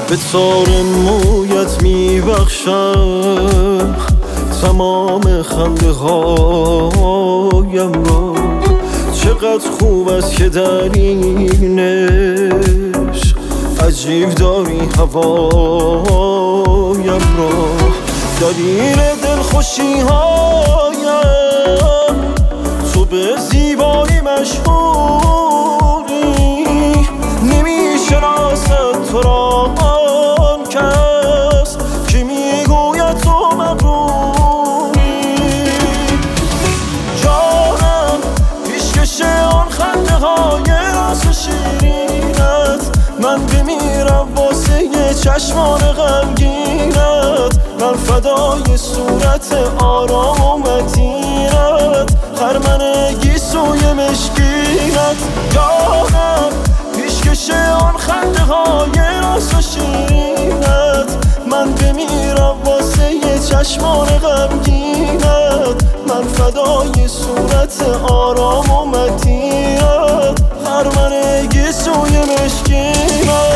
به تار مویت میبخشم تمام خنده هایم را. چقدر خوب است که در این عشق عجیب داری هوایم را. دلیل دلخوشی هایم تو به زیبایی مشهوری. نمیشناسد تو را آن کس که میگوید تو مغروری. جانم پیشکش آن خنده های راست و شیرینت، من بمیرم واسه چشمان غمگینت. من فدای صورت آرام و متینت، خرمنگی سوی مشکینت. جانم پیشکش آن خنده های راست و شیرینت، من بمیرم واسه چشمان غمگینت. من فدای صورت آرام و متینت، خرمنگی سوی مشکینت.